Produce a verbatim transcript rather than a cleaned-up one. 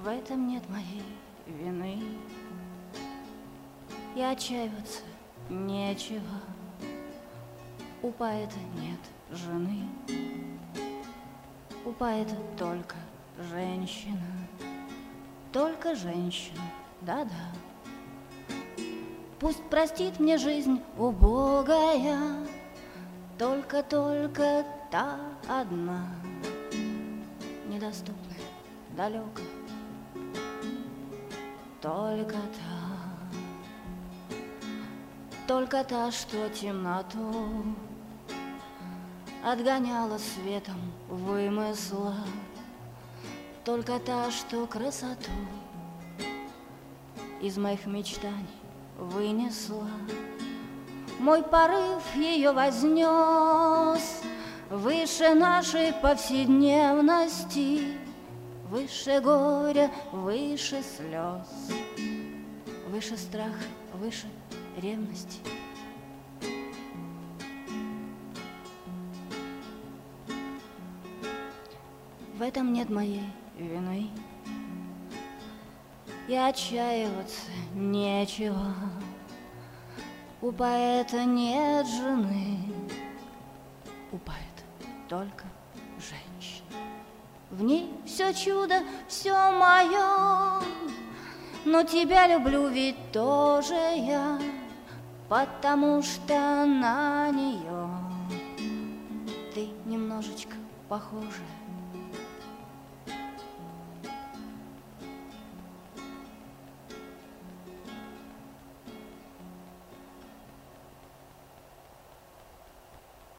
В этом нет моей вины, и отчаиваться нечего. У поэта нет жены, у поэта только женщина, только женщина, да-да. Пусть простит мне жизнь убогая, только-только та одна, недоступная, далекая, только та, только та, что темноту отгоняла светом вымысла, только та, что красоту из моих мечтаний вынесла. Мой порыв ее вознес выше нашей повседневности, выше горя, выше слез, выше страха, выше ревности. В этом нет моей вины, и отчаиваться нечего. У поэта нет жены, у поэта только женщина. В ней все чудо, все мое, но тебя люблю ведь тоже я, потому что на нее ты немножечко похожа.